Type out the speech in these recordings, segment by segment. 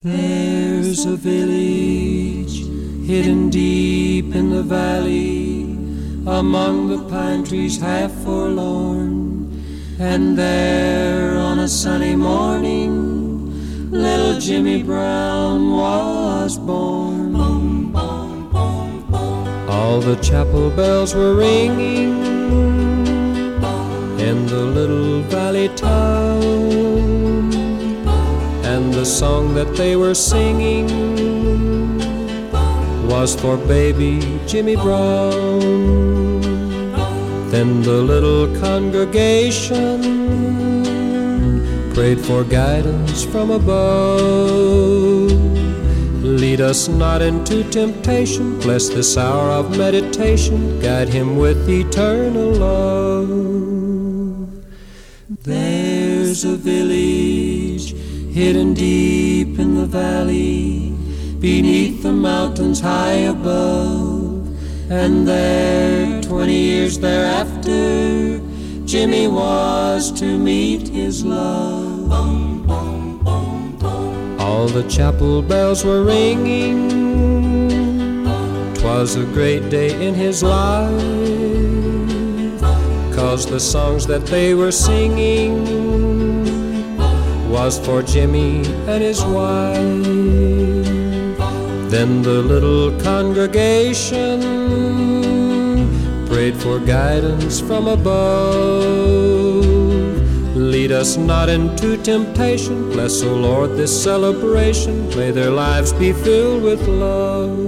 There's a village hidden deep in the valley, among the pine trees half forlorn. And there on a sunny morning, little Jimmy Brown was born. Boom, boom, boom, boom. All the chapel bells were ringing in the little valley town, and the song that they were singing was for baby Jimmy Brown. Then the little congregation prayed for guidance from above. Lead us not into temptation, bless this hour of meditation, guide him with eternal love. There's a village hidden deep in the valley, beneath the mountains high above, and there 20 years thereafter Jimmy was to meet his love. Boom, boom, boom, boom. All the chapel bells were ringing, 'twas a great day in his life, 'cause the songs that they were singing was for Jimmy and his wife. Then the little congregation prayed for guidance from above. Lead us not into temptation, bless, O Lord, this celebration, may their lives be filled with love.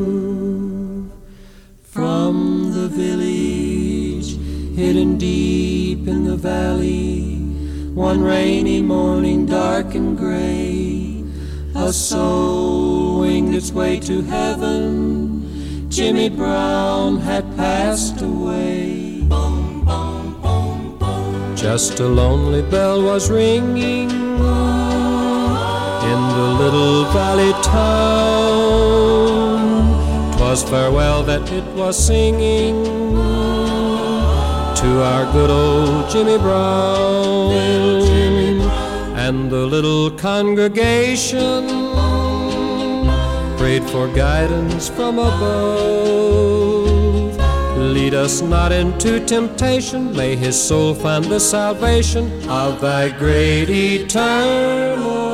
From the village hidden deep in the valley, one rainy morning dark and gray, a soul winged its way to heaven. Jimmy Brown had passed away. Boom, boom, boom, boom. Just a lonely bell was ringing in the little valley town. 'Twas farewell that it was singing to our good old Jimmy Brown. And the little congregation prayed for guidance from above. Lead us not into temptation, may his soul find the salvation of thy great eternal